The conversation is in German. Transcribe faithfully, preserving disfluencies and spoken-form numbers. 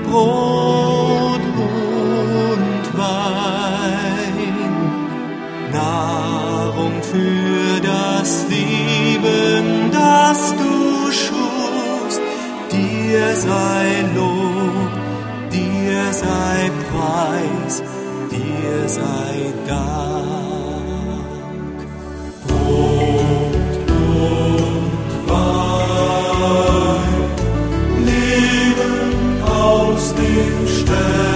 Brot und Wein, Nahrung für das Leben, das du schufst. Dir sei Lob, dir sei Preis, dir sei Dank. Brot und Wein, Leben aus dem Stern.